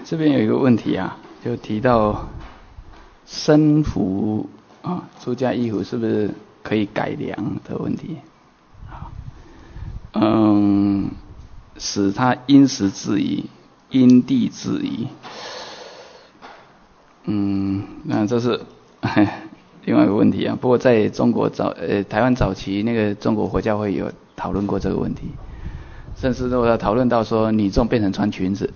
这边有一个问题啊，就提到身服啊，出家衣服是不是可以改良的问题？使它因时制宜、因地制宜。那这是另外一个问题啊。不过在中国台湾早期那个中国佛教会有讨论过这个问题，甚至都要讨论到说女众变成穿裙子。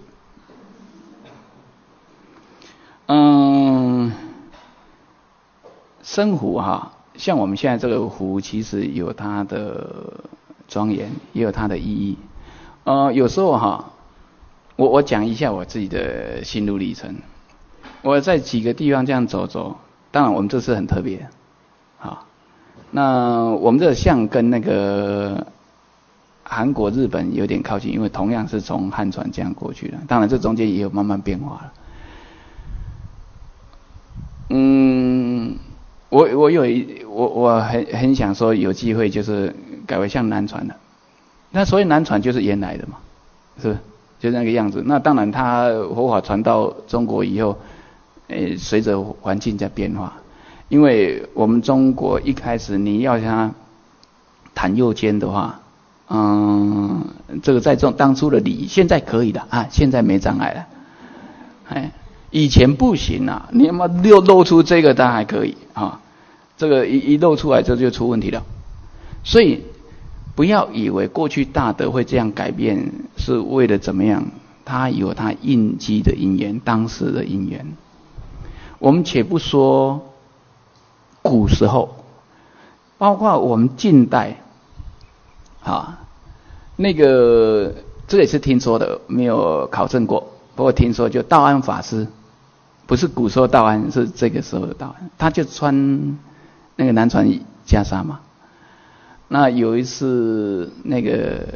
身服哈，像我们现在这个服，其实有它的庄严，也有它的意义。有时候哈，我讲一下我自己的心路历程。我在几个地方这样走走，当然我们这次很特别，好，那我们这像跟那个韩国、日本有点靠近，因为同样是从汉传这样过去的，当然这中间也有慢慢变化了。我很想说有机会就是改为像南传的，那所谓南传就是原来的嘛，是不是？就那个样子。那当然它佛法传到中国以后，随着环境在变化，因为我们中国一开始你要像它袒右肩的话，这个在当初的礼仪，现在可以的啊，现在没障碍了，以前不行啊，你要么露出这个，当然还可以啊，这个一露出来，这就出问题了。所以不要以为过去大德会这样改变是为了怎么样，它有它应机的因缘，当时的因缘。我们且不说古时候，包括我们近代啊，那个这也是听说的，没有考证过。不过听说就道安法师，不是古时候道安，是这个时候的道安，他就穿那个南传袈裟嘛。那有一次那个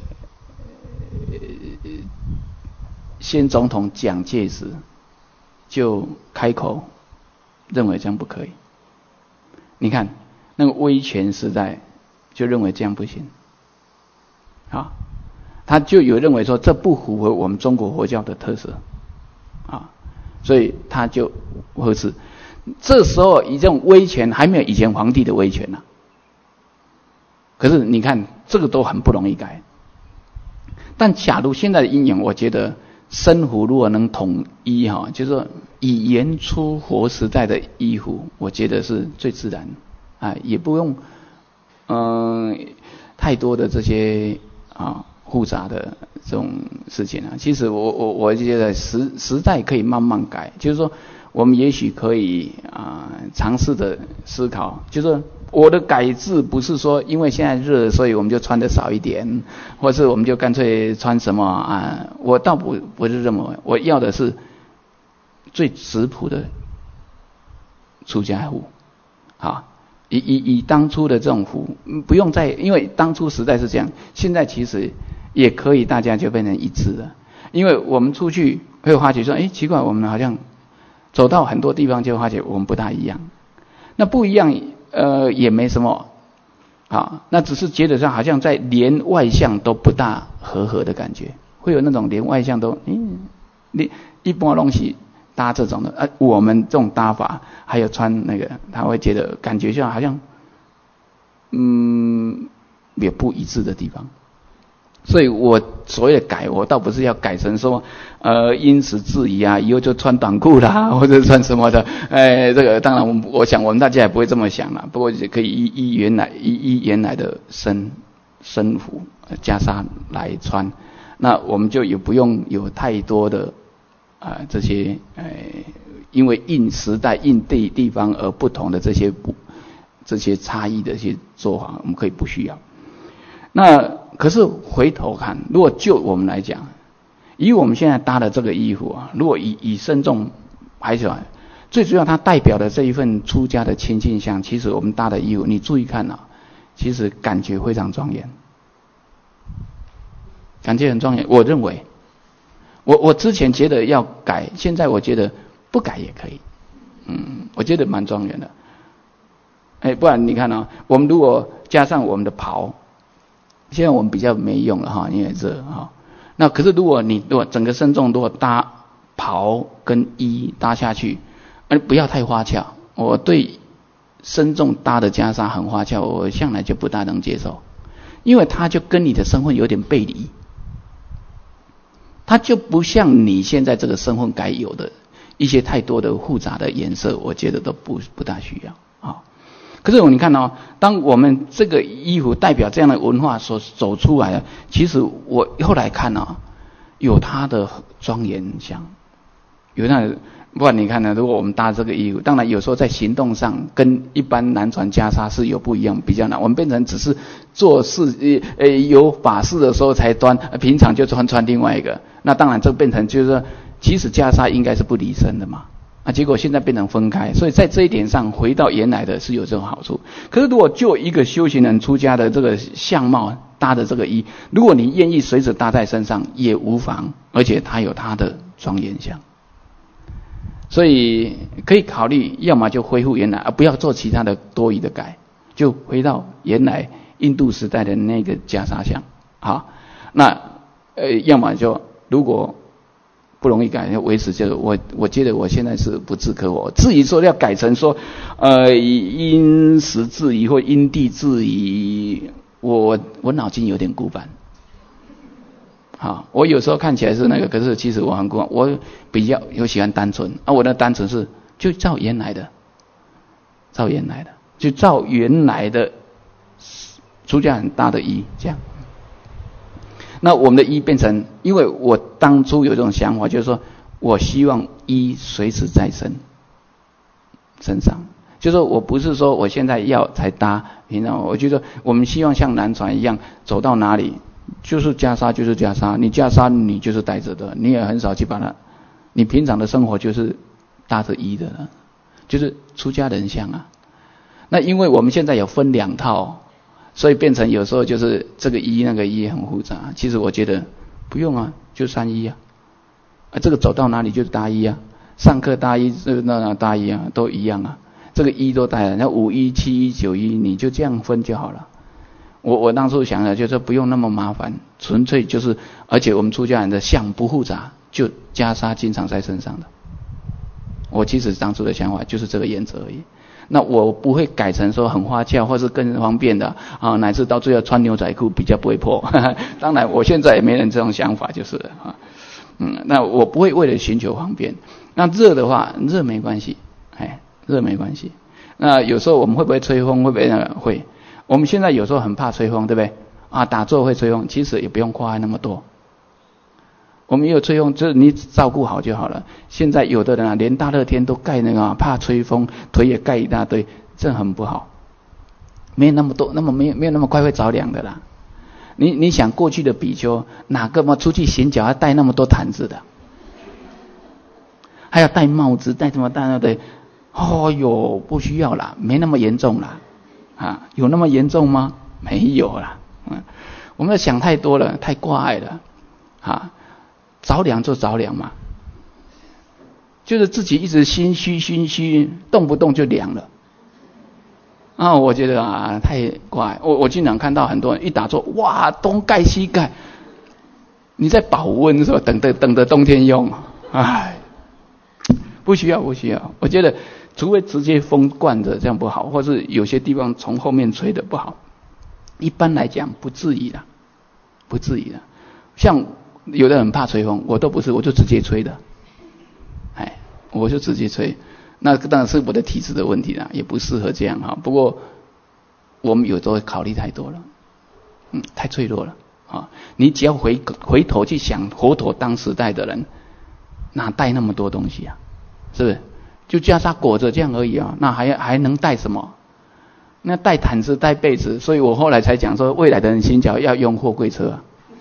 先总统蒋介石就开口认为这样不可以。你看那个威权时代就认为这样不行，啊，他就有认为说这不符合我们中国佛教的特色，啊，所以他就呵斥。这时候以这种威权还没有以前皇帝的威权呢，可是你看这个都很不容易改。但假如现在的因缘，我觉得身服如果能统一哈，就是说以原初佛时代的衣服，我觉得是最自然啊，也不用太多的这些复杂的这种事情啊。其实我觉得时代可以慢慢改，就是说我们也许可以尝试的思考，就是说我的改制不是说因为现在热所以我们就穿的少一点，或是我们就干脆穿什么我倒不是这么，我要的是最质朴的出家服啊。以当初的这种服，不用再，因为当初时代是这样，现在其实也可以大家就变成一致了。因为我们出去会发觉说，奇怪，我们好像走到很多地方就发觉我们不大一样。那不一样也没什么那只是觉得上好像在连外向都不大合的感觉，会有那种连外向都你一般东西搭这种的，我们这种搭法还有穿那个，他会觉得感觉上好像有不一致的地方。所以我所谓的改，我倒不是要改成说因时制宜啊，以后就穿短裤啦，或者穿什么的。这个当然我想我们大家也不会这么想啦，不过也可以依原来的身服袈裟来穿，那我们就也不用有太多的这些因为应时代应地方而不同的这些差异的一些做法，我们可以不需要。那可是回头看，如果就我们来讲，以我们现在搭的这个衣服如果以慎重排起来，最主要它代表的这一份出家的清净相，其实我们搭的衣服，你注意看其实感觉非常庄严，感觉很庄严。我认为我之前觉得要改，现在我觉得不改也可以，我觉得蛮庄严的。不然你看我们如果加上我们的袍，现在我们比较没用了因为这那可是如果整个身众如果搭袍跟衣搭下去，不要太花俏。我对身重搭的袈裟很花俏，我向来就不大能接受，因为它就跟你的身份有点背离，它就不像你现在这个身份该有的一些太多的复杂的颜色，我觉得都不大需要啊。可是你看当我们这个衣服代表这样的文化所走出来的，其实我后来看有它的庄严相，有那个，不然你看如果我们搭这个衣服，当然有时候在行动上跟一般南传袈裟是有不一样，比较难。我们变成只是做事有法事的时候才端，平常就穿另外一个。那当然这变成就是说，其实袈裟应该是不离身的嘛。结果现在变成分开，所以在这一点上回到原来的是有这种好处。可是如果就一个修行人出家的这个相貌搭的这个衣，如果你愿意随时搭在身上也无妨，而且它有它的庄严相，所以可以考虑要么就恢复原来，不要做其他的多余的改，就回到原来印度时代的那个袈裟相。好，那要么就如果不容易改，要维持这个。我觉得我现在是不置可否。至于说要改成说，因时制宜或因地制宜，我脑筋有点古板。好，我有时候看起来是那个，可是其实我很古板。我比较喜欢单纯，我的单纯是就照原来的，就照原来的出家很大的衣这样。那我们的衣变成，因为我当初有这种想法，就是说我希望衣随时在身上，就是说我不是说我现在要才搭，平常我觉得我们希望像南传一样，走到哪里就是袈裟就是袈裟，你袈裟你就是带着的，你也很少去把它，你平常的生活就是搭着衣的了，就是出家人像啊。那因为我们现在有分两套。所以变成有时候就是这个衣那个衣很复杂，其实我觉得不用啊，就三衣啊，这个走到哪里就是搭衣啊，上课搭衣，那搭衣啊，都一样啊，这个衣都带了，那5衣、7衣、9衣，你就这样分就好了。我当初想的就是不用那么麻烦，纯粹就是，而且我们出家人的相不复杂，就袈裟经常在身上的。我其实当初的想法就是这个原则而已。那我不会改成说很花俏或是更方便的乃至到最后穿牛仔裤比较不会破。当然我现在也没人这种想法就是了那我不会为了寻求方便。那热的话，热没关系，热没关系。那有时候我们会不会吹风？会不会会？我们现在有时候很怕吹风，对不对？打坐会吹风，其实也不用夸那么多。我们也有吹风，就是你照顾好就好了。现在有的人连大热天都盖那个怕吹风，腿也盖一大堆，这很不好。没有那么多，没有那么快会着凉的啦。你想过去的比丘哪个嘛出去行脚要带那么多毯子的，还要戴帽子，戴什么戴那的？不需要啦，没那么严重啦。有那么严重吗？没有啦。我们想太多了，太挂碍了。着凉就着凉嘛，就是自己一直心虚，动不动就凉了。我觉得太怪。我经常看到很多人一打坐，哇，东盖西盖，你在保温的时候等着冬天用，不需要。我觉得，除非直接风灌着，这样不好，或是有些地方从后面吹的不好。一般来讲不至于的。像有的人怕吹风，我都不是，我就直接吹的。我就直接吹。那当然是我的体质的问题啦，也不适合这样不过我们有时候考虑太多了，太脆弱了你只要回头去想佛陀当时代的人，哪带那么多东西啊？是不是？就袈裟裹着这样而已那还能带什么？那带毯子带被子，所以我后来才讲说，未来的人行脚要用货柜车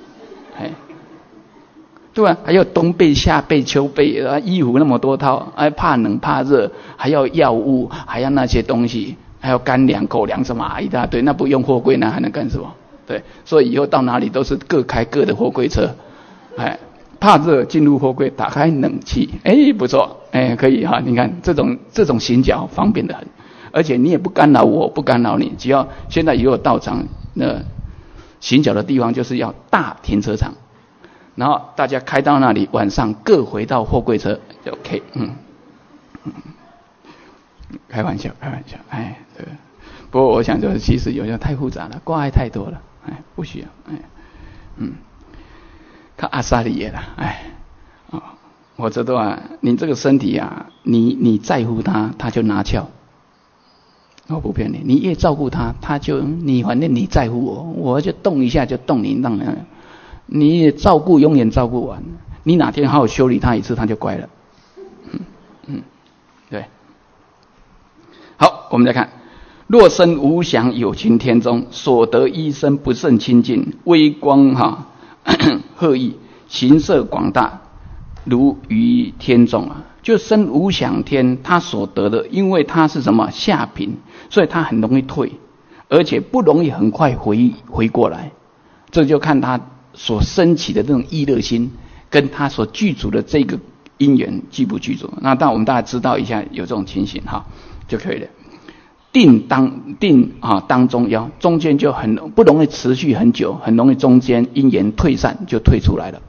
对吧？还有冬被、夏被、秋被衣服那么多套，怕冷怕热，还要药物，还要那些东西，还要干粮、狗粮什么一大堆，那不用货柜那还能干什么？对，所以以后到哪里都是各开各的货柜车，怕热进入货柜，打开冷气，不错，可以你看这种行脚方便的很，而且你也不干扰我，不干扰你，只要现在也有道场，那行脚的地方就是要大停车场。 然后大家开到那里，晚上各回到货柜车就 OK。开玩笑，哎，对。不过我想就是，其实有些太复杂了，挂碍太多了，哎，不需要，哎，看阿萨里耶了，哎，我知道啊，你这个身体啊，你在乎它，它就拿翘。我不骗你，你越照顾它，它就反正你在乎我就动一下就动你，让你也照顾永远照顾完，你哪天好好修理它一次，它就乖了。对。好，我们再看，若身无想有情天中，所得一身不胜清净，微光赫异，形色广大，如于天中啊。就身无想天，他所得的，因为他是什么下品，所以他很容易退，而且不容易很快回过来。这就看他所升起的这种意乐心，跟他所具足的这个因缘具不具足。那我们大家知道一下有这种情形就可以了。定当中要，中间就很不容易持续很久，很容易中间因缘退散就退出来了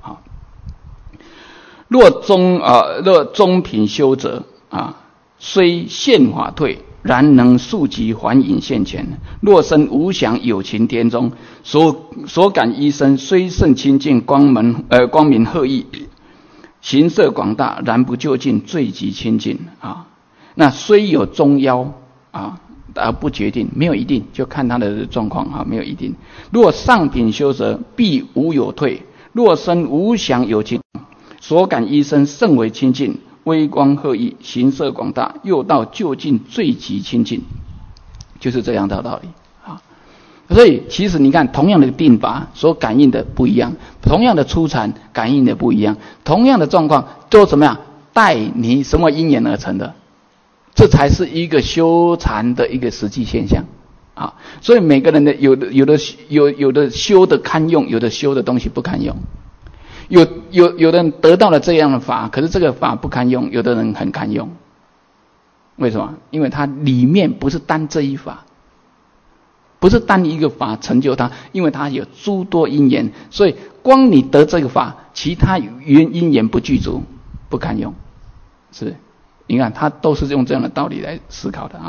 若中品修者虽现法退，然能速即还隐现前。若身无想有情天中，所感一身虽甚清净，光明赫异，形色广大，然不究竟最极清净那虽有中夭而不决定，没有一定，就看他的状况没有一定。若上品修者，必无有退。若身无想有情，所感一身甚为清净，微光赫异，形色广大，又到究竟最极清净，就是这样的道理所以其实你看，同样的定法所感应的不一样，同样的初禅感应的不一样，同样的状况都怎么样？带你什么因缘而成的？这才是一个修禅的一个实际现象所以每个人的有的修的堪用，有的修的东西不堪用。有的人得到了这样的法，可是这个法不堪用，有的人很堪用。为什么？因为它里面不是单这一法，不是单一个法成就它，因为它有诸多因缘，所以光你得这个法，其他因缘不具足，不堪用。是，你看他都是用这样的道理来思考的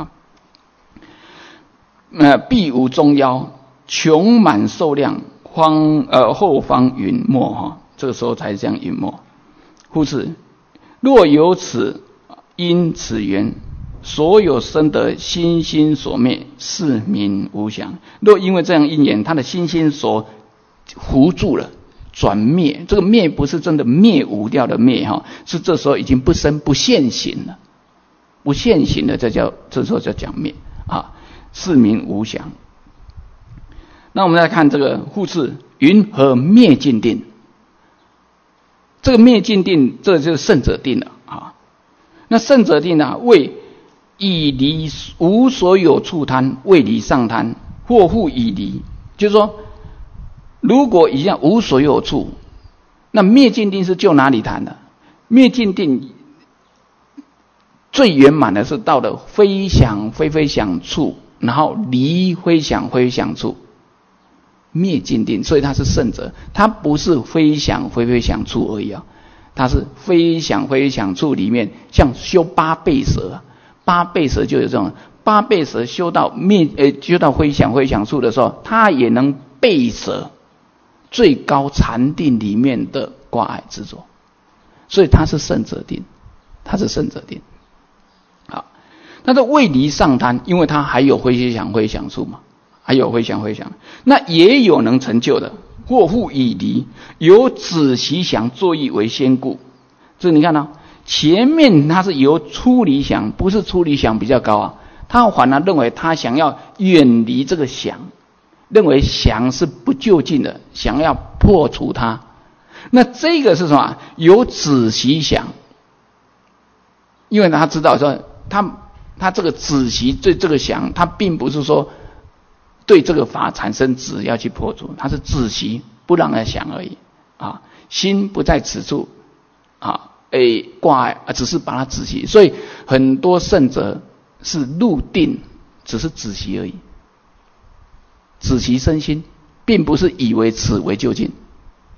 必无中夭，穷满寿量，后方陨没这个时候才这样陨没。故此，若有此因此缘，所有生得心心所灭，是名无想。若因为这样因缘，他的心心所糊住了，转灭。这个灭不是真的灭无掉的灭是这时候已经不生不现行了，不现行了，这时候叫讲灭是名无想。那我们来看这个复次，云何灭尽定？这个灭尽定，这就是圣者定了那圣者定为以离无所有处贪，为离上贪，或复以离，就是说，如果一样无所有处，那灭尽定是就哪里谈的？灭尽定最圆满的是到了非想非想处，然后离非想非想处，灭尽定，所以它是圣者，它不是非想非想处而已它是非想非想处里面，像修八倍舍，八倍舍就有这种，八倍舍修到修到非想非想处的时候，它也能倍舍最高禅定里面的挂碍执着，所以它是圣者定，它是圣者定。好，那这未离上贪，因为它还有非想非想处嘛，还有非想非想，那也有能成就的。或复以离，由止息想作意为先故。这你看前面它是由出离想，不是出离想比较高他反而认为他想要远离这个想，认为想是不究竟的，想要破除它。那这个是什么？由止息想，因为他知道说他这个止息对这个想，他并不是说对这个法产生止要去破除，它是止息不让人想而已心不在此处挂碍只是把它止息。所以很多圣者是入定，只是止息而已，止息身心，并不是以为此为究竟。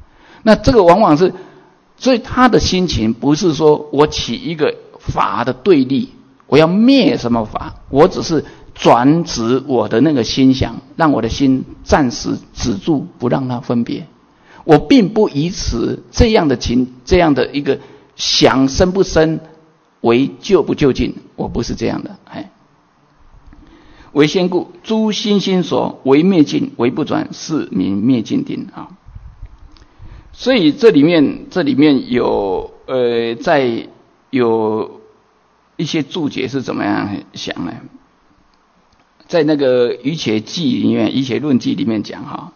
那这个往往是，所以他的心情不是说我起一个法的对立，我要灭什么法，我只是转指我的那个心想，让我的心暂时止住，不让它分别。我并不以此这样的一个想生不生为究不究竟，我不是这样的。为先故，诸心心所为灭尽，为不转，是名灭尽定啊。所以这里面有在有一些注解是怎么样想呢？在那个《瑜伽记》里面，《瑜伽论记》里面讲哈，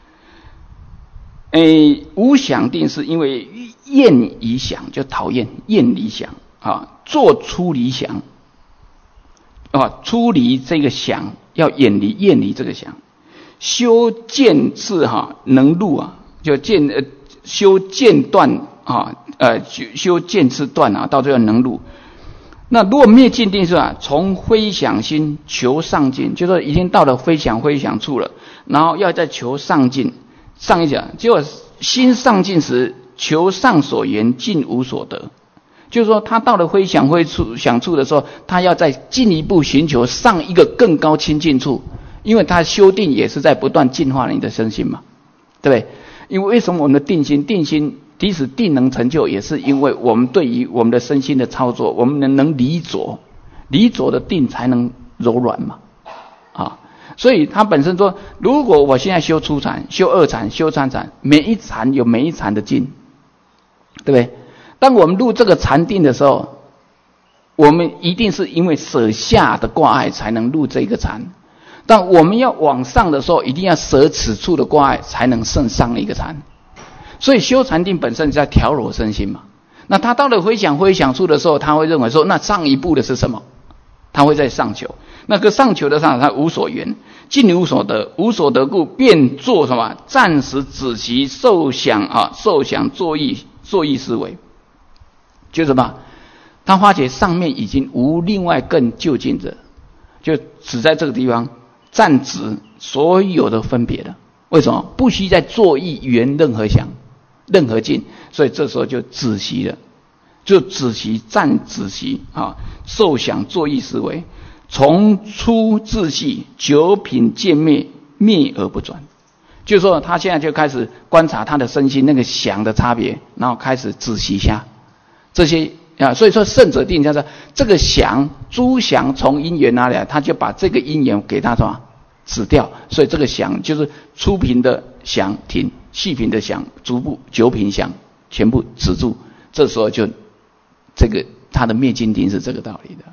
无想定是因为厌离想，就讨厌厌离想啊，做出离想啊，出离这个想，要厌离这个想，修见智哈，能入啊，就修见断啊，修见智断啊，到最后能入。那如果灭尽定是吧？从非想心求上进，就说已经到了非想处了，然后要再求上进，上一讲，结果心上进时，求上所言，尽无所得。就是说，他到了非想处的时候，他要再进一步寻求上一个更高亲近处，因为他修定也是在不断净化你的身心嘛，对不对？因为为什么我们的定心即使定能成就，也是因为我们对于我们的身心的操作，我们能离着的定才能柔软嘛，啊，所以他本身说，如果我现在修初禅、修二禅、修三禅，每一禅有每一禅的境，对不对？当我们入这个禅定的时候，我们一定是因为舍下的挂碍才能入这个禅，但我们要往上的时候，一定要舍此处的挂碍，才能胜上一个禅。所以修禅定本身是在调柔身心嘛。那他到了非想处的时候，他会认为说，那上一步的是什么？他会在上求。那个上求的上，他无所缘，尽无所得，无所得故，便作什么？暂时止息受想作意思维。就什么？他发觉上面已经无另外更就近者，就只在这个地方暂止所有的分别了。为什么？不需再作意缘任何想。任何境，所以这时候就止息了，就止息，暂止息啊，受想作意思维，从初至细，九品见灭，灭而不转。就是说，他现在就开始观察他的身心那个想的差别，然后开始止息下这些啊。所以说，圣者定就是这个想，诸想从因缘哪里来，他就把这个因缘给他什么止掉。所以这个想就是初品的想停。细品的想逐步，九品想全部止住，这时候就这个他的灭尽定是这个道理的。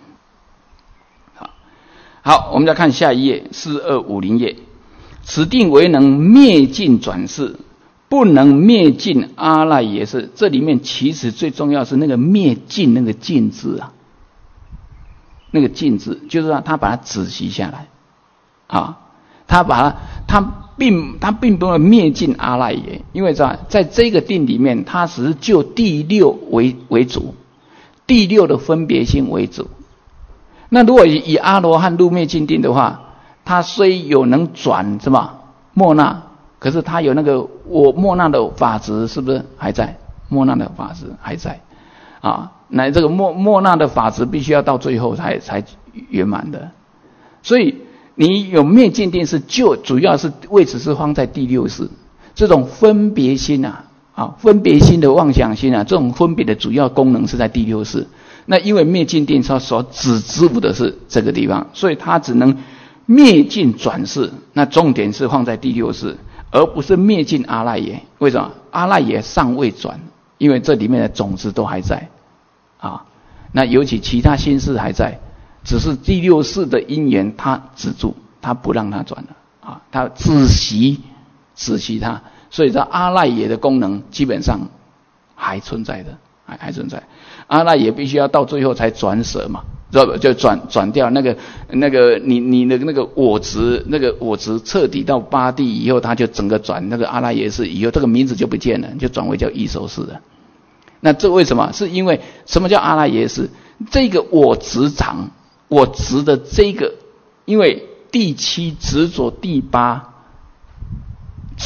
好，我们再看下一页4250页，此定为能灭尽转世，不能灭尽阿赖耶识。这里面其实最重要是那个灭尽那个尽字啊，那个尽字就是说他把它止息下来啊，他并不能灭尽阿赖耶，因为在这个定里面，它只是就第六为主，第六的分别心为主。那如果以阿罗汉入灭尽定的话，他虽有能转什么莫那，可是他有那个我莫那的法执是不是还在？莫那的法执还在啊，那这个莫那的法执必须要到最后才圆满的，所以。你有灭尽定是主要是位置是放在第六识，这种分别心分别心的妄想心这种分别的主要功能是在第六识。那因为灭尽定所止住的是这个地方，所以它只能灭尽转世。那重点是放在第六识，而不是灭尽阿赖耶。为什么？阿赖耶尚未转，因为这里面的种子都还在啊。那尤其其他心识还在。只是第六识的因缘，他止住，他不让他转了啊，他止息他，所以这阿赖耶的功能基本上还存在的，还存在。阿赖耶必须要到最后才转舍嘛，就转掉那个你的那个我执彻底到八地以后，他就整个转那个阿赖耶识以后，这个名字就不见了，就转为叫异熟识了。那这为什么？是因为什么叫阿赖耶识？这个我执常。我执的这个，因为第七执着第八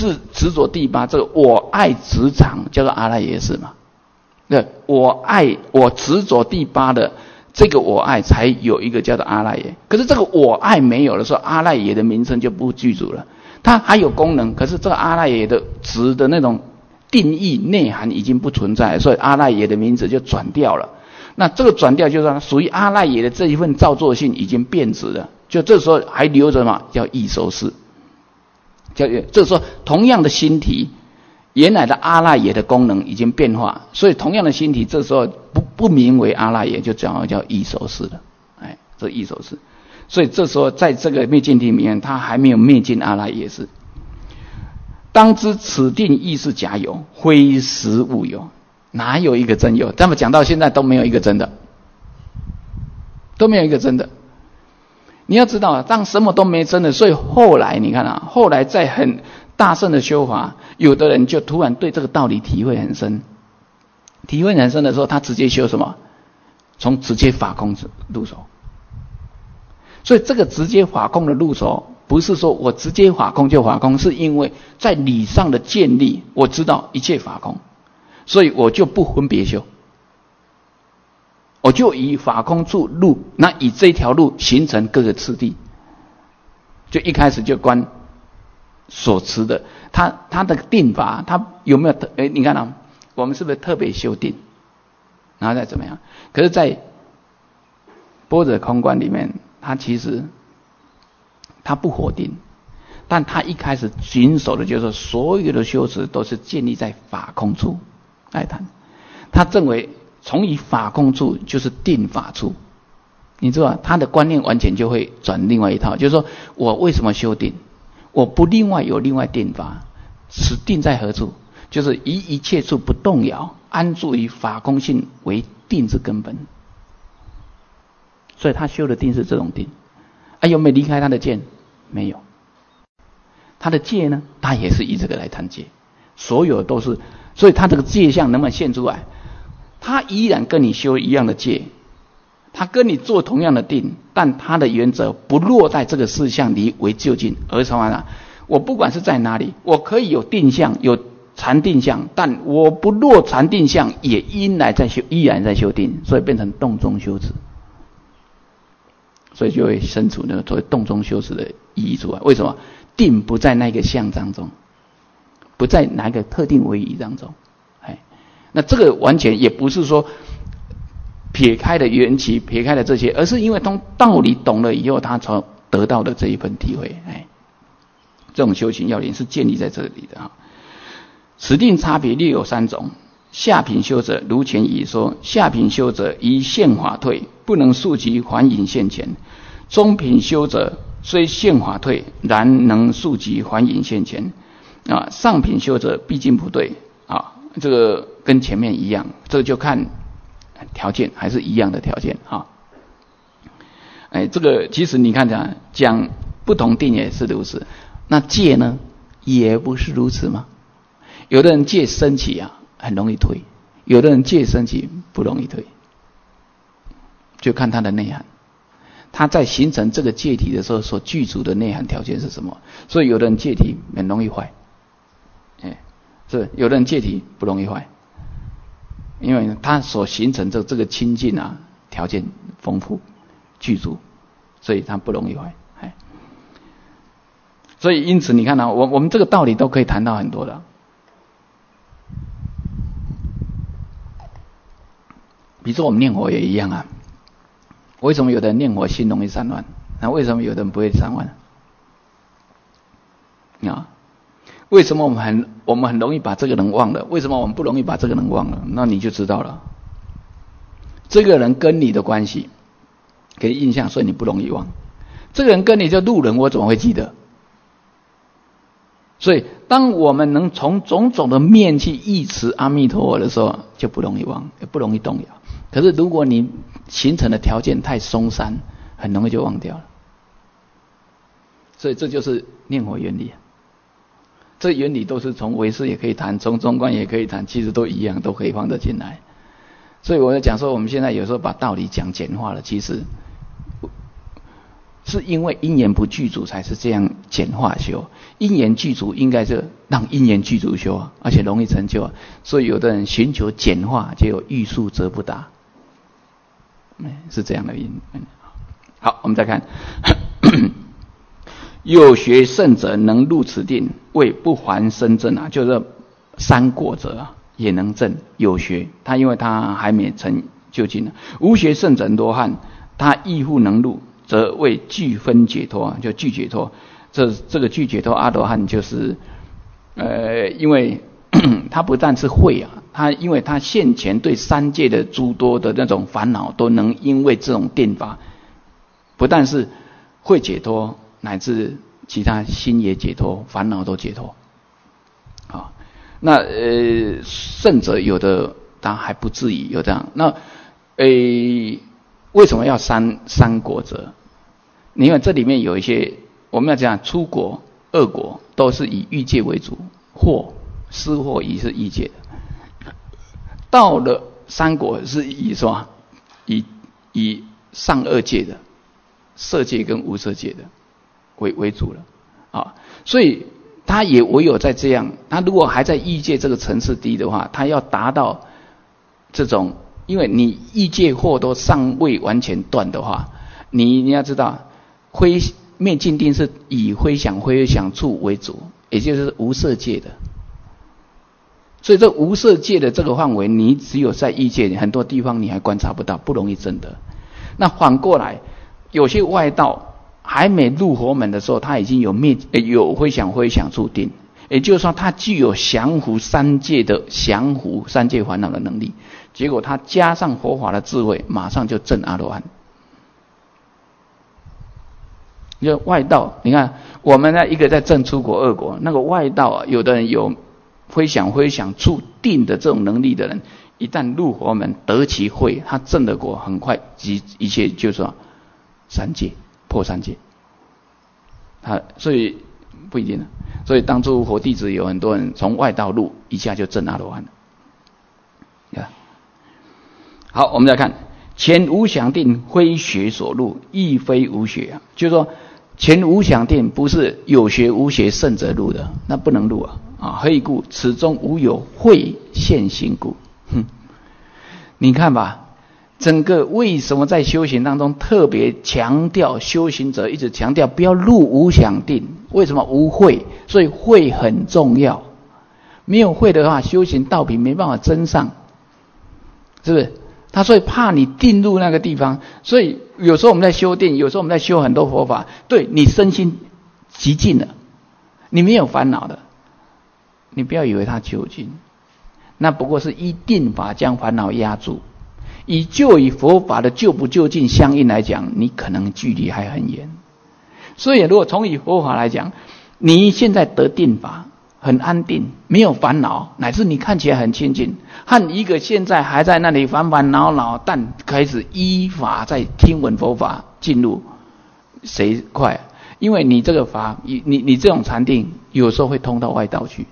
执着第八，这个我爱执常叫做阿赖耶识嘛。对，我执着第八的这个我爱才有一个叫做阿赖耶。可是这个我爱没有的时候，阿赖耶的名称就不具足了。它还有功能，可是这个阿赖耶的值的那种定义内涵已经不存在了，所以阿赖耶的名字就转掉了。那这个转掉就是说属于阿赖耶的这一份造作性已经变质了，就这时候还留着嘛，叫异熟识。这时候同样的心体，原来的阿赖耶的功能已经变化，所以同样的心体这时候不名为阿赖耶，就叫异熟识了。这异熟识。所以这时候在这个灭尽体里面，他还没有灭尽阿赖耶识。当知此定亦是假有，非实物有，哪有一个真有？他们讲到现在都没有一个真的，都没有一个真的。你要知道，当什么都没真的，所以后来你看啊，后来在很大乘的修法，有的人就突然对这个道理体会很深，体会很深的时候，他直接修什么？从直接法空入手。所以这个直接法空的入手，不是说我直接法空就法空，是因为在理上的建立，我知道一切法空，所以我就不分别修，我就以法空处路，那以这条路形成各个次第，就一开始就观所持的，他的定法，他有没有？你看啊，我们是不是特别修定，然后再怎么样？可是，在般若空观里面，他其实他不否定，但他一开始谨守的就是所有的修持都是建立在法空处来谈。他认为从以法空处就是定法处，你知道他的观念完全就会转另外一套，就是说我为什么修定？我不另外有另外定法，此定在何处？就是以一切处不动摇，安住于法空性为定之根本。所以他修的定是这种定，有没有离开他的见？没有。他的戒呢？他也是以这个来谈戒，所有都是，所以他这个戒相能不能现出来？他依然跟你修一样的戒，他跟你做同样的定，但他的原则不落在这个事项里为究竟，而什么呢？我不管是在哪里，我可以有定相，有禅定相，但我不落禅定相，也依然在修定，所以变成动中修持。所以就会生出那个作为动中修持的意义出来。为什么？定不在那个相当中，不在哪个特定唯一当中。那这个完全也不是说撇开的缘起，撇开的这些，而是因为从道理懂了以后，他才得到的这一份体会。这种修行要领是建立在这里的啊。此定差别略有三种。下品修者如前已说，下品修者宜现法退，不能速即还引现前；中品修者虽现法退，然能速即还引现前。上品修者毕竟不对啊，这个跟前面一样，这个就看条件，还是一样的条件啊。这个其实你看讲不同定也是如此，那戒呢也不是如此吗？有的人戒升起啊，很容易退，有的人戒升起不容易退，就看他的内涵，他在形成这个戒体的时候所具足的内涵条件是什么。所以有的人戒体很容易坏，是有的人戒体不容易坏，因为他所形成这个清净啊条件丰富具足，所以他不容易坏。所以因此你看啊，我们这个道理都可以谈到很多的。比如说我们念佛也一样啊，为什么有的人念佛心容易散乱？那为什么有的人不会散乱？为什么我们很容易把这个人忘了？为什么我们不容易把这个人忘了？那你就知道了，这个人跟你的关系给印象，所以你不容易忘。这个人跟你就路人，我怎么会记得？所以当我们能从种种的面去忆持阿弥陀佛的时候，就不容易忘，也不容易动摇。可是如果你形成的条件太松散，很容易就忘掉了。所以这就是念佛原理。这原理都是从唯识也可以谈，从中观也可以谈，其实都一样，都可以放得进来。所以我在讲说，我们现在有时候把道理讲简化了，其实是因为因缘不具足才是这样简化修。因缘具足应该是让因缘具足修啊，而且容易成就啊。所以有的人寻求简化，结果欲速则不达，是这样的原因。好，我们再看有学圣者能入此定，为不还生证啊，就是三果者啊也能证。有学他因为他还没成就近呢，无学圣者罗汉他亦复能入，则为具分解脱啊，就具解脱。这个具解脱阿罗汉就是因为他不但是会啊，他因为他现前对三界的诸多的那种烦恼都能因为这种定法，不但是会解脱，乃至其他心也解脱，烦恼都解脱。啊，那圣者有的他还不至于有这样。那为什么要三果者？你看这里面有一些我们要讲初果、二果都是以欲界为主，失惑已是欲界的。到了三果是以什么？以上二界的色界跟无色界的为主了啊。所以他也唯有在这样，他如果还在欲界这个层次低的话，他要达到这种，因为你欲界惑都尚未完全断的话，你要知道灭尽定是以非想处为主，也就是无色界的。所以这无色界的这个范围，你只有在欲界很多地方你还观察不到，不容易证得。那反过来，有些外道还没入佛门的时候，他已经有非想处定，也就是说他具有降伏三界烦恼的能力。结果他加上佛法的智慧，马上就证阿罗汉。就外道，你看我们呢，一个在证初果、二果，那个外道啊，有的人有非想处定的这种能力的人，一旦入佛门得其慧，他证的果很快一切就是说三界破三界。所以不一定了。所以当初佛弟子有很多人从外道入，一下就证阿罗汉了。好，我们再看前无想定，非学所入，亦非无学啊，就是说前无想定不是有学无学圣者入的，那不能入啊。何以故？此中无有慧现行故。你看吧，整个为什么在修行当中特别强调修行者一直强调不要入无想定？为什么无慧？所以慧很重要。没有慧的话，修行道品没办法增上，是不是？他所以怕你定入那个地方，所以有时候我们在修定，有时候我们在修很多佛法，对你身心极静了，你没有烦恼的，你不要以为它究竟，那不过是依定法将烦恼压住。以佛法的究不究竟相应来讲，你可能距离还很远。所以如果从以佛法来讲，你现在得定法很安定，没有烦恼，乃至你看起来很清净，和一个现在还在那里烦恼，但开始依法在听闻佛法进入，谁快？因为你这个法，你这种禅定，有时候会通到外道去，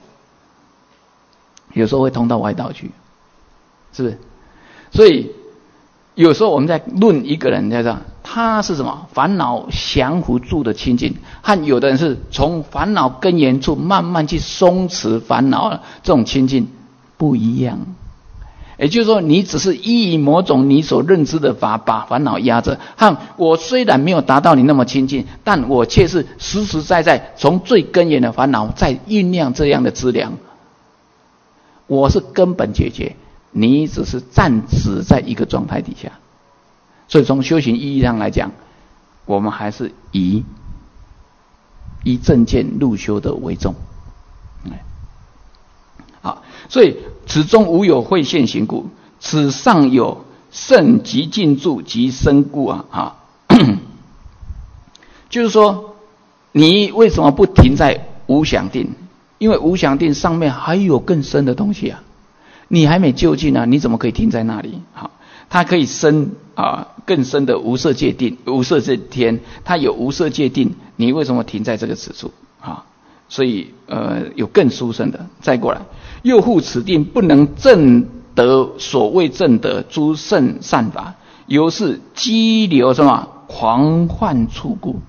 是不是？所以有时候我们在论一个人，他是什么烦恼降伏住的清净，和有的人是从烦恼根源处慢慢去松弛烦恼，这种清净不一样。也就是说，你只是依某种你所认知的法把烦恼压着，和我虽然没有达到你那么清净，但我却是实实在在从最根源的烦恼在酝酿这样的资粮，我是根本解决，你只是暂时在一个状态底下。所以从修行意义上来讲，我们还是以正见入修的为重。好，所以此中无有慧现行故，此上有圣极静住及深故啊。就是说，你为什么不停在无想定？因为无想定上面还有更深的东西啊，你还没究竟啊，你怎么可以停在那里？好，它可以深更深的无色界定、无色界天，它有无色界定，你为什么停在这个此处啊？所以有更殊胜的。再过来，又复此定不能证得所谓证得诸圣善法，由是激流什么狂患处故。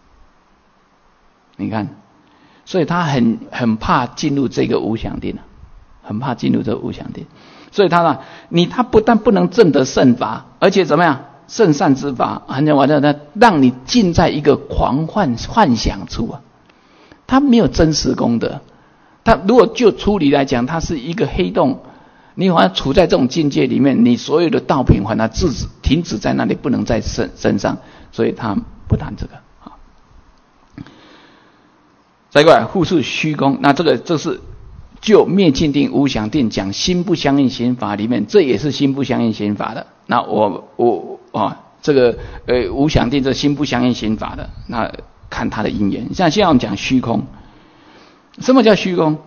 你看，所以他很怕进入这个无想定，很怕进入这个无想定。所以他不但不能证得圣法，而且怎么样？圣善之法，很完了，他让你进在一个狂幻想处啊。他没有真实功德。他如果就出离来讲，他是一个黑洞，你好像处在这种境界里面，你所有的道品还它停止在那里，不能在身上，所以他不谈这个。再过来复是虚空，那这是就灭尽定无想定讲心不相应行法里面，这也是心不相应行法的。那这个无想定这心不相应行法的，那看它的因缘。像现在我们讲虚空，什么叫虚空？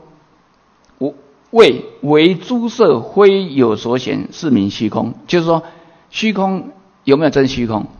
为诸色非有所显，是名虚空。就是说，虚空有没有真虚空？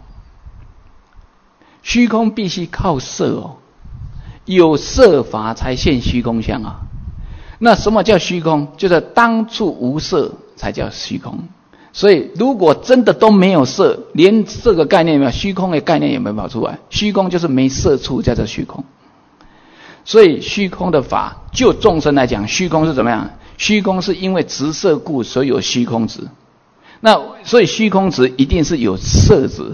虚空必须靠色哦，有色法才现虚空相啊。那什么叫虚空？就是当处无色才叫虚空。所以如果真的都没有色，连这个概念也没有，虚空的概念也没跑出来，虚空就是没色处叫做虚空。所以虚空的法，就众生来讲，虚空是怎么样？虚空是因为执色故，所以有虚空执。那所以虚空执一定是有色执。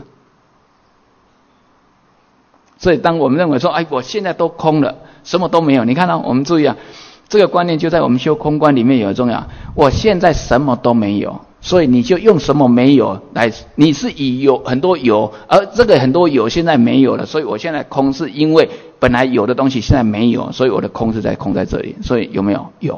所以当我们认为说，我现在都空了，什么都没有，你看到我们注意啊，这个观念就在我们修空观里面有重要。我现在什么都没有，所以你就用什么没有来，你是以有很多有，而这个很多有现在没有了，所以我现在空是因为本来有的东西现在没有，所以我的空是在空在这里。所以有没有？有，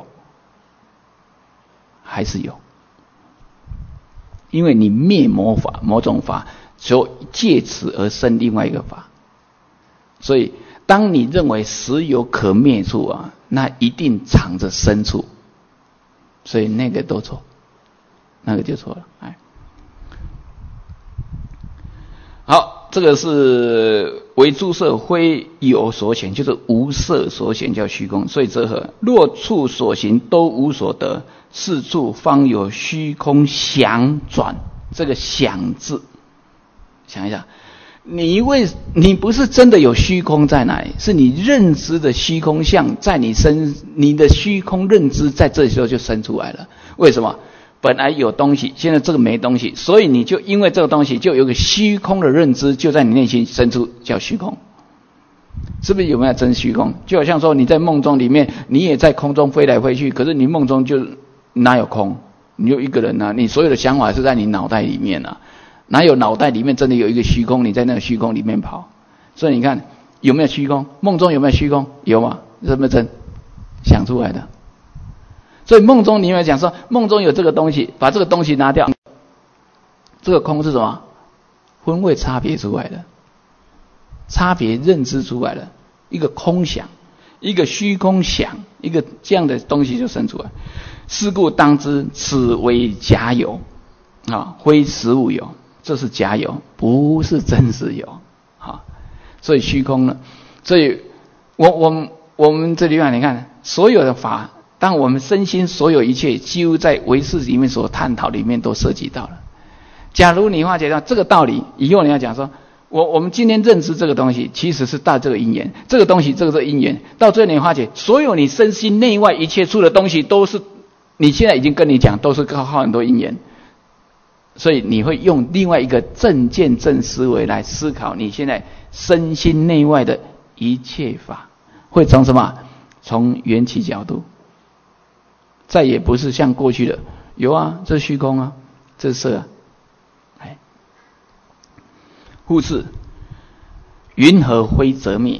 还是有。因为你灭某种法，就借此而生另外一个法。所以当你认为实有可灭处啊，那一定藏着深处，所以那个都错，那个就错了。好，这个是为诸色非有所显，就是无色所显叫虚空。所以则何？若处所行都无所得，是处方有虚空想转。这个想字，想一下，你不是真的有虚空在哪里，是你认知的虚空相在你的虚空认知在这时候就生出来了。为什么？本来有东西，现在这个没东西，所以你就因为这个东西就有个虚空的认知，就在你内心生出叫虚空。是不是有没有真虚空？就好像说你在梦中里面，你也在空中飞来飞去，可是你梦中就哪有空？你就一个人啊，你所有的想法是在你脑袋里面啊。哪有脑袋里面真的有一个虚空？你在那个虚空里面跑，所以你看有没有虚空？梦中有没有虚空？有吗？是不是真想出来的？所以梦中你有没有讲说，梦中有这个东西，把这个东西拿掉，这个空是什么？分位差别出来的，差别认知出来的，一个空想，一个虚空想，一个这样的东西就生出来。是故当知，此为假有非实物有。这是假有，不是真实有。所以虚空呢，所以我们这里面你看，所有的法，当我们身心所有一切，几乎在唯识里面所探讨里面都涉及到了。假如你化解到这个道理，以后你要讲说，我们今天认知这个东西，其实是大这个因缘，这个东西这个因缘，到最后你化解，所有你身心内外一切处的东西，都是你现在已经跟你讲，都是靠很多因缘。所以你会用另外一个正见正思维来思考你现在身心内外的一切法，会从什么？从缘起角度，再也不是像过去的有啊，这是虚空啊，这是色啊。复是云何非则灭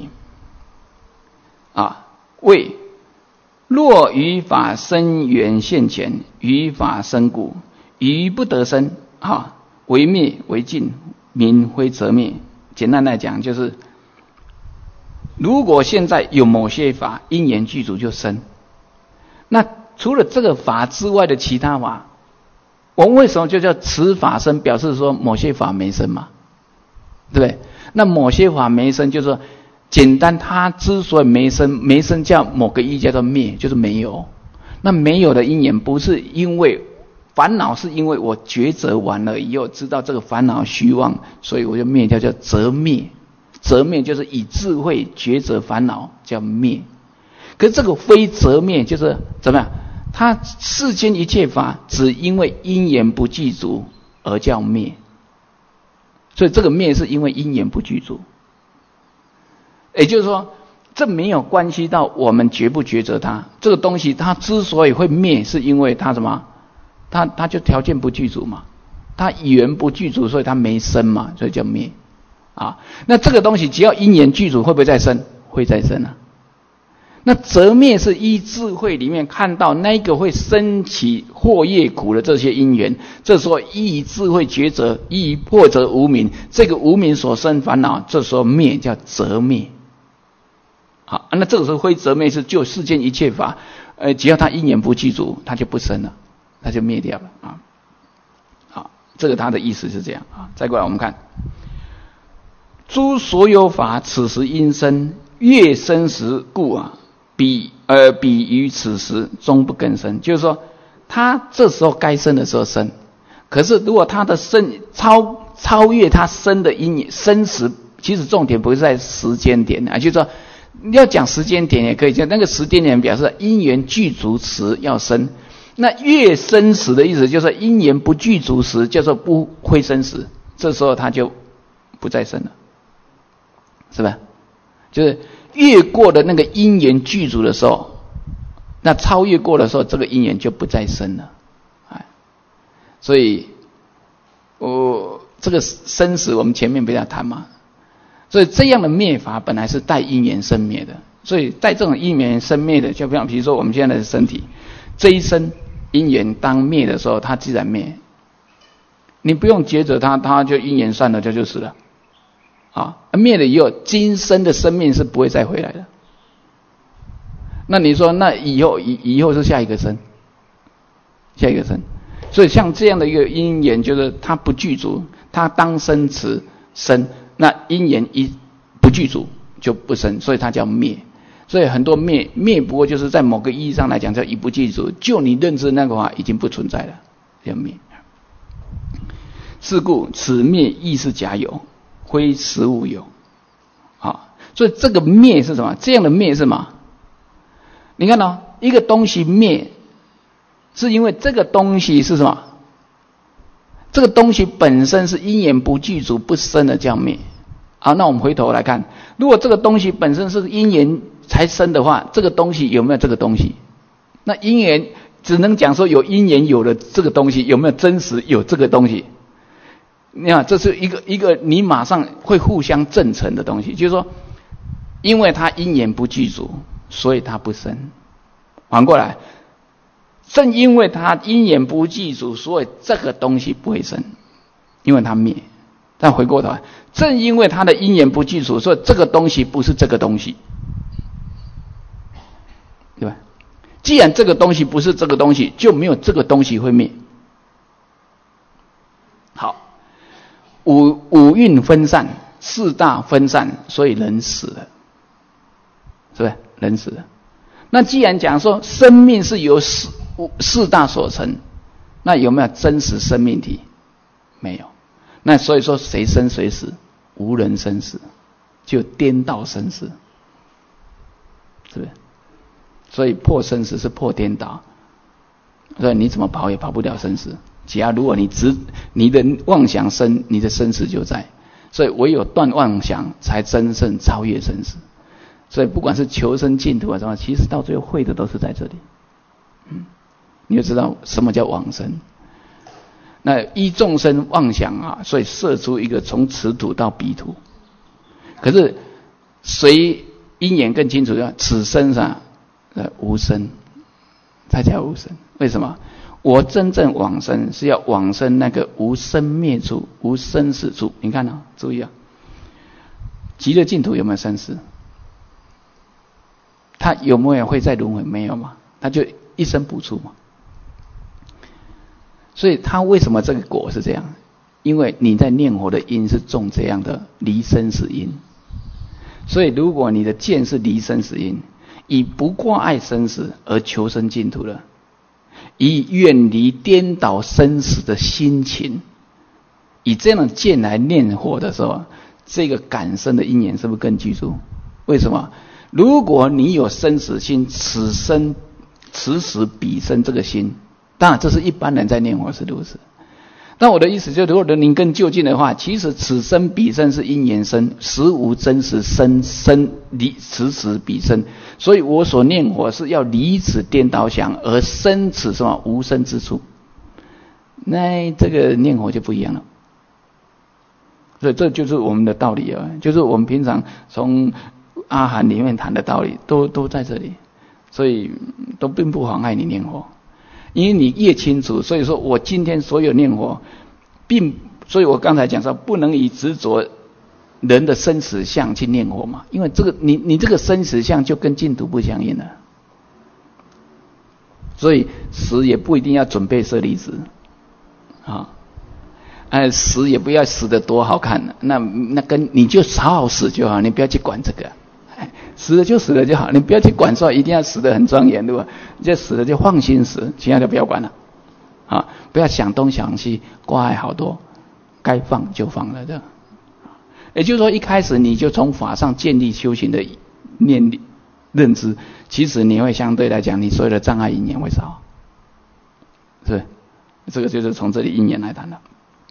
谓若于法生缘现前，于法生故，于不得生为灭为尽，名非则灭。简单来讲，就是如果现在有某些法因缘具足就生，那除了这个法之外的其他法，我们为什么就叫此法生？表示说某些法没生嘛，对不对？那某些法没生，就是说简单，它之所以没生叫某个意叫做灭，就是没有。那没有的因缘不是因为烦恼是因为我抉择完了以后，知道这个烦恼虚妄，所以我就灭掉，叫择灭。择灭就是以智慧抉择烦恼，叫灭。可是这个非择灭，就是怎么样？它世间一切法，只因为因缘不具足而叫灭。所以这个灭是因为因缘不具足。也就是说，这没有关系到我们觉不觉得它。这个东西它之所以会灭，是因为它什么？它就条件不具足嘛，它缘不具足，所以它没生嘛，所以叫灭啊。那这个东西只要因缘具足，会不会再生？会再生啊。那择灭是依智慧里面看到那个会生起祸业苦的这些因缘，这时候依智慧抉择，依破则无明，这个无明所生烦恼，这时候灭叫择灭。好，那这个时候非择灭是就世间一切法，只要它因缘不具足，它就不生了。它就灭掉了啊！好，这个他的意思是这样啊。再过来我们看，诸所有法，此时因生，越生时故啊，比于此时终不更生。就是说，他这时候该生的时候生，可是如果他的生超越他生的因生时，其实重点不是在时间点啊，就是说要讲时间点也可以讲，那个时间点表示因缘具足时要生。那越生时的意思就是因缘不具足时，叫做不会生时，这时候他就不再生了，是吧？就是越过的那个因缘具足的时候，那超越过的时候，这个因缘就不再生了，所以这个生死我们前面不要谈嘛，所以这样的灭法本来是带因缘生灭的，所以带这种因缘生灭的，就比如说我们现在的身体，这一生因缘当灭的时候，它自然灭，你不用觉着它就因缘散了，就死了。啊，灭了以后，今生的生命是不会再回来的。那你说，那以后是下一个生，下一个生。所以像这样的一个因缘，就是它不具足，它当生此生，那因缘一不具足就不生，所以它叫灭。所以很多灭不过就是在某个意义上来讲叫一不具足，就你认知那个话已经不存在了，叫灭。是故此灭亦是假有，非实无有。啊，所以这个灭是什么？这样的灭是什么？你看到一个东西灭，是因为这个东西是什么？这个东西本身是因缘不具足不生的叫灭。好，那我们回头来看，如果这个东西本身是因缘才生的话，这个东西有没有这个东西？那因缘只能讲说有因缘有了这个东西，有没有真实有这个东西？你看，这是一个你马上会互相证成的东西，就是说，因为它因缘不具足，所以它不生。反过来，正因为它因缘不具足，所以这个东西不会生，因为它灭。但回过头来，正因为它的因缘不具足，所以这个东西不是这个东西，对吧？既然这个东西不是这个东西，就没有这个东西会灭。好，五蕴分散，四大分散，所以人死了，是不是？人死了。那既然讲说生命是由四大所成，那有没有真实生命体？没有。那所以说谁生谁死？无人生死，就颠倒生死，是不是？所以破生死是破颠倒，所以你怎么跑也跑不了生死。只要如果你的妄想生，你的生死就在。所以唯有断妄想，才真正超越生死。所以不管是求生净土啊什么，其实到最后会的都是在这里。你就知道什么叫往生。那依众生妄想啊，所以设出一个从此土到彼土。可是随因缘更清楚的，此生上无生，才叫无生。为什么？我真正往生是要往生那个无生灭处、无生死处。你看啊，注意啊，极乐净土有没有生死？他有没有会再轮回？没有嘛，他就一生不出嘛。所以他为什么这个果是这样？因为你在念佛的因是种这样的离生死因。所以如果你的见是离生死因，以不挂碍生死而求生净土了， 以远离颠倒生死的心情，以这样的剑来念佛的时候，这个感生的因缘是不是更具足？为什么？如果你有生死心，此时彼生这个心，当然这是一般人在念佛是如此。那我的意思就是，如果人灵更就近的话，其实此生彼生是因缘生，实无真实生离此时彼生。所以我所念佛是要离此颠倒想，而生此什么无生之处。那这个念佛就不一样了。所以这就是我们的道理啊，就是我们平常从阿含里面谈的道理，都在这里，所以都并不妨碍你念佛。因为你越清楚，所以说我今天所有念佛，所以我刚才讲说，不能以执着人的生死相去念佛嘛，因为这个你这个生死相就跟净土不相应了，所以死也不一定要准备舍利子啊，死也不要死得多好看，那跟你就好好死就好，你不要去管这个。死了就死了就好，你不要去管说一定要死得很庄严，对吧？就死了就放心死，其他的不要管了啊！不要想东想西，挂碍好多，该放就放了的。也就是说，一开始你就从法上建立修行的认知，其实你会相对来讲，你所有的障碍因缘会少，是这个就是从这里因缘来谈的。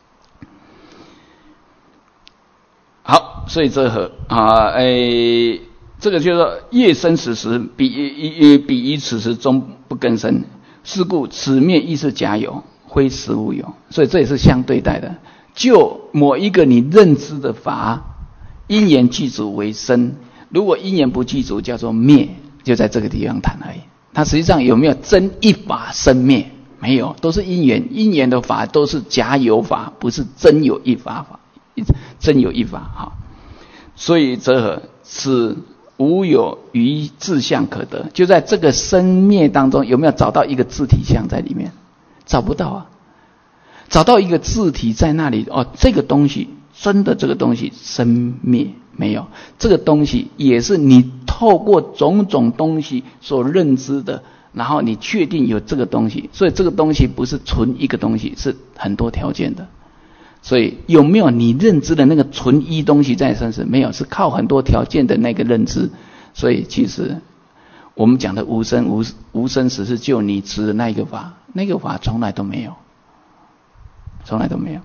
好，所以这和这个就是说，业生死时，彼于此时终不更生。是故此灭亦是假有，非实无有。所以这也是相对待的。就某一个你认知的法，因缘具足为生；如果因缘不具足，叫做灭。就在这个地方谈而已。它实际上有没有真一法生灭？没有，都是因缘。因缘的法都是假有法，不是真有一法。真有一法哈。所以则何？此无有于自相可得，就在这个生灭当中，有没有找到一个自体相在里面？找不到啊。找到一个自体在那里哦，这个东西真的这个东西生灭没有？这个东西也是你透过种种东西所认知的，然后你确定有这个东西，所以这个东西不是纯一个东西，是很多条件的。所以有没有你认知的那个纯一东西在生死？没有，是靠很多条件的那个认知。所以其实我们讲的无生死是就你持的那个法，那个法从来都没有，从来都没有。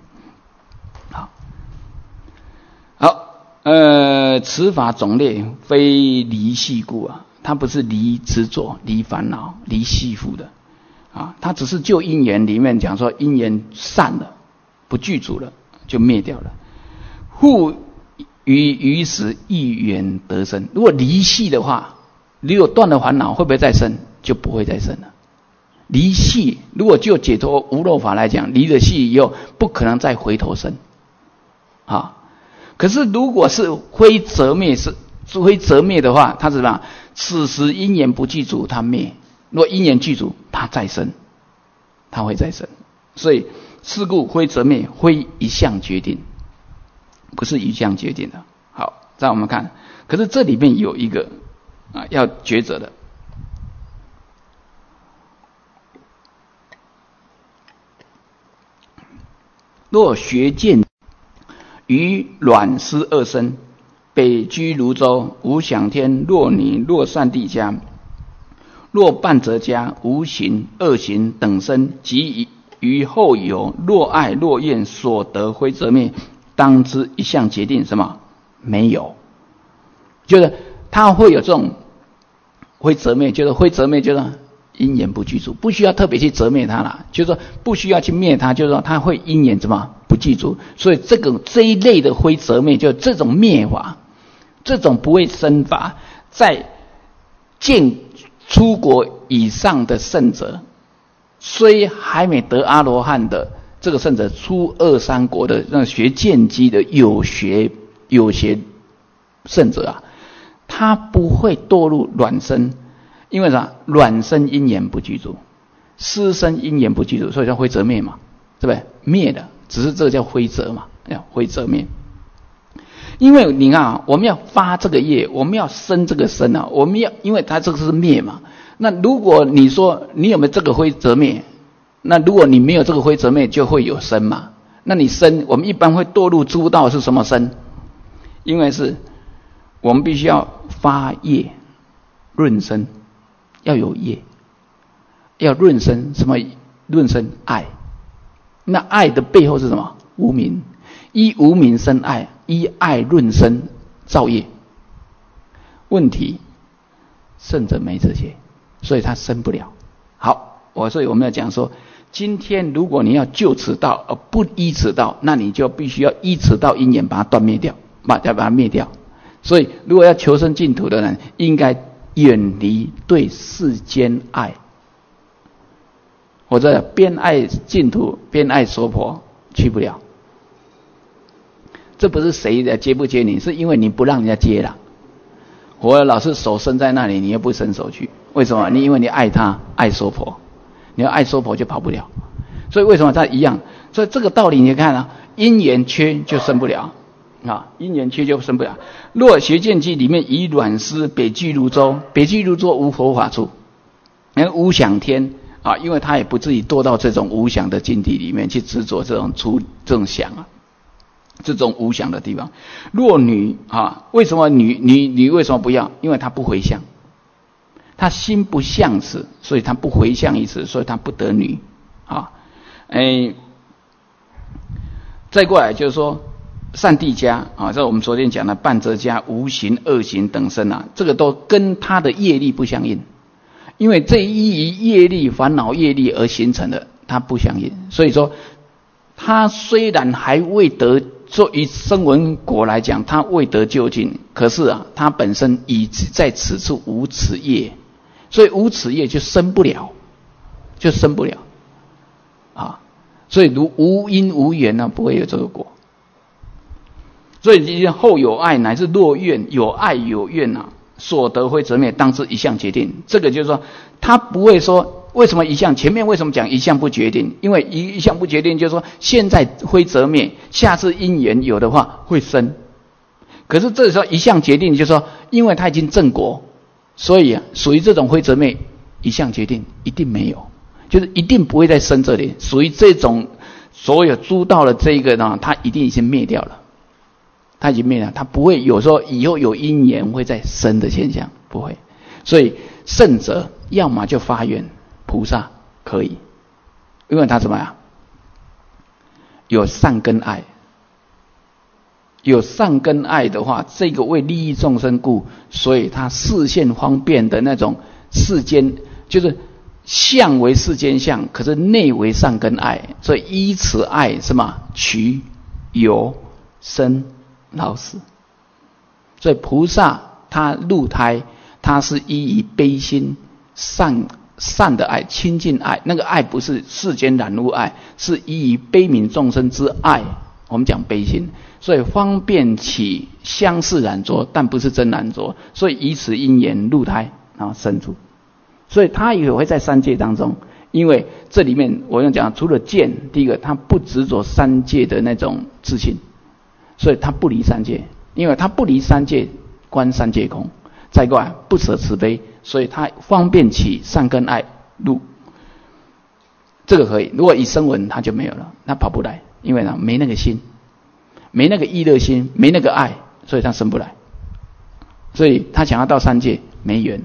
好，此法种类非离系故啊，它不是离执着、离烦恼、离系缚的啊，它只是就因缘里面讲说因缘散了。不具足了，就灭掉了。复于时一缘得生。如果离系的话，如果断了烦恼，会不会再生？就不会再生了。离系，如果就解脱无漏法来讲，离了系以后，不可能再回头生啊。可是如果是非则灭，是非则灭的话，它是什么？此时因缘不具足，它灭；若因缘具足，它再生，它会再生。所以。是故非则灭，非一项决定，不是一项决定的。好，再我们看，可是这里面有一个要抉择的。若学见于卵师二身，北居泸州，无想天；若女，若善地家，若半折家，无行恶行等身，即于后有若爱若怨所得非则灭，当知一项决定什么？没有，就是他会有这种非则灭，就是非则灭，就是因缘不具足，不需要特别去则灭它了，就是说不需要去灭它，就是说它会因缘怎么不具足，所以这一类的非则灭，就这种灭法，这种不会生法，在见出国以上的圣者。虽还没得阿罗汉的这个圣者，出二三国的那学见机的有学圣者啊，他不会堕入卵生，因为啥？卵生因缘不具足，湿生因缘不具足，所以叫非则灭嘛，对不对？灭的，只是这个叫非则嘛，叫非则灭。因为你看啊，我们要发这个业，我们要生这个身啊，我们要，因为它这个是灭嘛。那如果你说你有没有这个非则灭， 那如果你没有这个灰泽灭，就会有生嘛。那你生，我们一般会堕入诸道是什么生？因为是我们必须要发业润生，要有业，要润生。什么润生？爱。那爱的背后是什么？无明。依无明生爱，依爱润生造业。问题圣者没这些，所以他生不了。好，所以我们要讲说，今天如果你要就此道而不依此道，那你就必须要依此道因缘把它断灭掉，把它灭掉。所以如果要求生净土的人，应该远离对世间爱，或者边爱净土边爱娑婆，去不了。这不是谁的接不接你，是因为你不让人家接了。我老是手伸在那里，你又不伸手去，为什么？因为你爱他，爱娑婆，你要爱娑婆就跑不了。所以为什么它一样？所以这个道理你看啊，因缘缺就生不了啊，因缘缺就生不了。若学见记里面以卵师北俱泸州，北俱泸州无佛法处，无想天啊，因为他也不至于堕到这种无想的境地里面去执着这种想啊。这种无想的地方，若女啊，为什么女为什么不要？因为她不回向，她心不向此，所以她不回向于此，所以她不得女啊。再过来就是说善地家啊，这我们昨天讲的半折家、无行、恶行等身啊，这个都跟他的业力不相应，因为这依于业力、烦恼业力而形成的，它不相应。所以说，他虽然还未得。所以声闻果来讲，他未得究竟，可是啊，他本身已在此处无此业，所以无此业就生不了，啊，所以如无因无缘呢，不会有这个果。所以后有爱乃至若愿，有爱有愿啊，所得灰则灭，当知一项决定。这个就是说，他不会说。为什么一项？前面为什么讲一项不决定？因为一项不决定，就是说现在灰则灭，下次因缘有的话会生。可是这时候一项决定，就是说，因为他已经正果，所以属于这种灰则灭，一项决定一定没有，就是一定不会再生这里。属于这种所有诸道的这一个呢，他一定已经灭掉了，他已经灭了，他不会有说以后有因缘会再生的现象，不会。所以圣者要么就发愿。菩萨可以，因为他怎么样？有善根爱，有善根爱的话，这个为利益众生故，所以他视线方便的那种世间，就是相为世间相，可是内为善根爱，所以依此爱什么取有生老死。所以菩萨他入胎，他是依于悲心善的爱，亲近爱，那个爱不是世间染污爱，是依于悲悯众生之爱。我们讲悲心，所以方便起相似染着，但不是真染着，所以以此因缘入胎，然后生出。所以他也会在三界当中，因为这里面我要讲，除了见，第一个他不执着三界的那种自信，所以他不离三界，因为他不离三界，观三界空。再过来不舍慈悲，所以他方便起善根爱入，这个可以。如果以声闻他就没有了，他跑不来，因为呢没那个心，没那个意乐心，没那个爱，所以他生不来。所以他想要到三界没缘，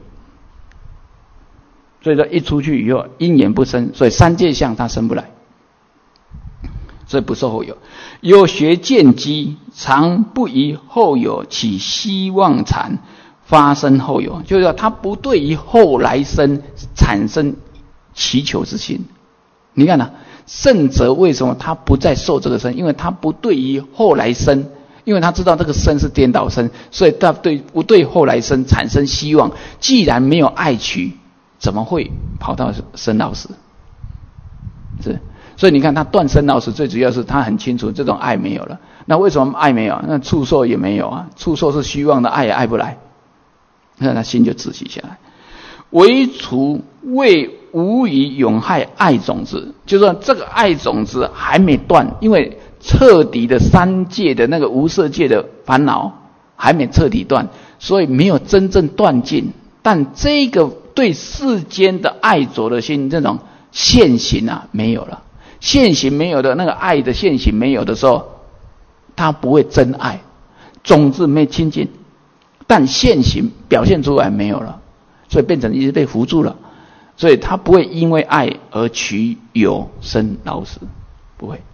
所以说一出去以后因缘不生，所以三界相他生不来，所以不受后有。有学见机，常不以后有起希望禅。发生后有，就是说他不对于后来生产生祈求之心。你看啊，圣者为什么他不再受这个生？因为他不对于后来生，因为他知道这个生是颠倒生，所以他不对后来生产生希望。既然没有爱取，怎么会跑到生老死？是，所以你看他断生老死，最主要是他很清楚这种爱没有了。那为什么爱没有？那触受也没有啊，触受是虚妄的，爱也爱不来。那他心就窒息下来，唯除为无以永害爱种子，就是说这个爱种子还没断，因为彻底的三界的那个无色界的烦恼还没彻底断，所以没有真正断尽。但这个对世间的爱着的心，这种现行啊没有了，现行没有的那个爱的现行没有的时候，他不会真爱，种子没亲近，但现行表现出来没有了，所以变成一直被扶住了，所以他不会因为爱而取有生老死，不会。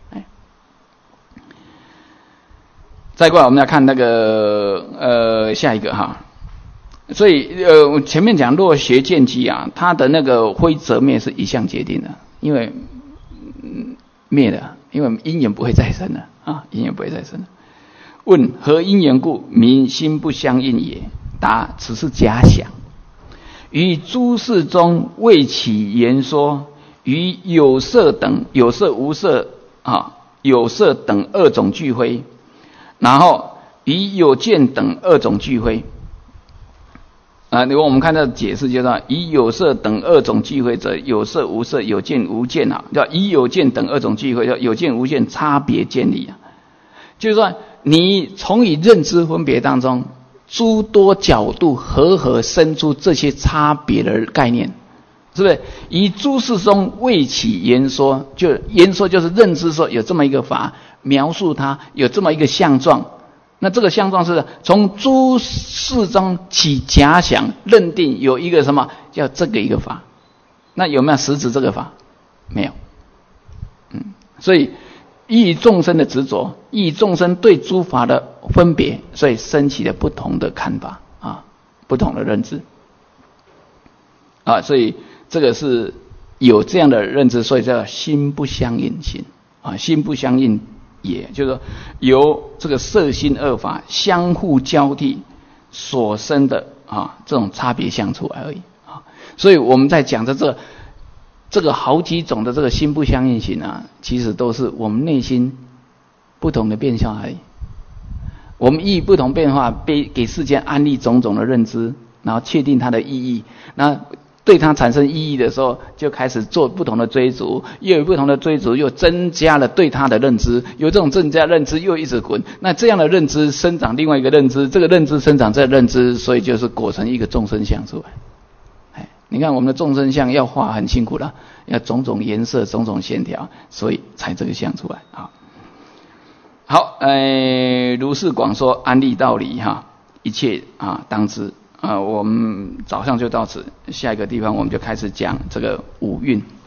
再过来我们要看那个下一个哈，所以前面讲若学见机啊，它的那个灰则灭是一项决定的，因为灭了，因为因缘不会再生了啊，因缘不会再生了。问何因缘故名心不相应也？答此是假想。于诸事中未起言说，于有色等有色无色啊，有色等二种俱非。然后以有见等二种俱非啊，我们看到解释就是以有色等二种俱非者，有色无色，有见无见啊，叫以有见等二种俱非，叫有见无见差别见理啊。就是说，你从以认知分别当中，诸多角度合生出这些差别的概念，是不是？以诸事中未起言说，就言说就是认知说有这么一个法。描述它有这么一个相状，那这个相状是从诸事中起假想，认定有一个什么叫这个一个法，那有没有实质这个法？没有。所以依众生的执着，依众生对诸法的分别，所以升起了不同的看法啊，不同的认知啊，所以这个是有这样的认知，所以叫心不相应心啊，心不相应。也就是说，由这个色心二法相互交替所生的啊这种差别相出来而已啊。所以我们在讲的这个好几种的这个心不相应行啊，其实都是我们内心不同的变化而已。我们依不同变化，给世间安立种种的认知，然后确定它的意义，那对它产生意义的时候，就开始做不同的追逐，又有不同的追逐，又增加了对它的认知，有这种增加认知又一直滚，那这样的认知生长另外一个认知，这个认知生长这个认知，所以就是果成一个众生相出来。你看我们的众生相要画很辛苦了，要种种颜色、种种线条，所以才这个相出来啊。好，如是广说安立道理哈，一切啊当知。我们早上就到此，下一个地方我们就开始讲这个五蕴。